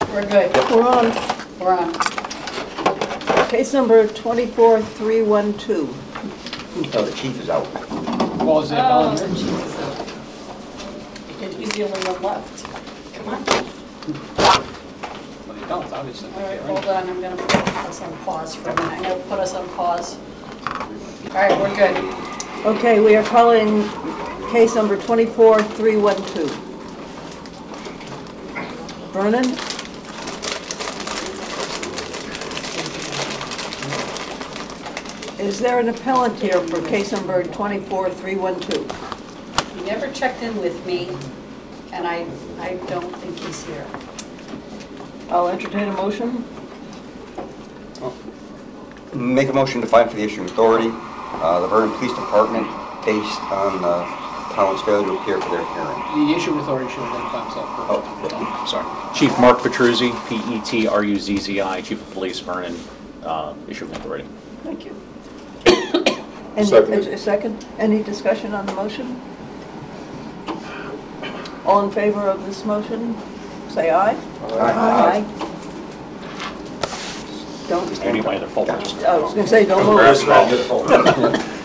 We're good. We're on We're on. case number 24312. No, the chief is out. Well, is it Oh, on the here? chief is up. And he's the only one left. Come on. Well, they don't, obviously. All right, hold on, I'm gonna put us on pause for a minute. I'm gonna put us on pause. All right, we're good. Okay, we are calling case number 24312. Vernon? Is there an appellant here for case number 24312? He never checked in with me, and I don't think he's here. I'll entertain a motion. Make a motion to find for the issuing authority, the Vernon Police Department, based on the appellant's failure to appear for their hearing. The issuing authority should identify himself first. Oh, Sorry. Chief Mark Petruzzi, Petruzzi, Chief of Police, Vernon, Issuing Authority. Thank you. Second. A second? Any discussion on the motion? All in favor of this motion, say aye. Aye. Don't. Anybody other fault? I was going to say, don't move. Embarrassment.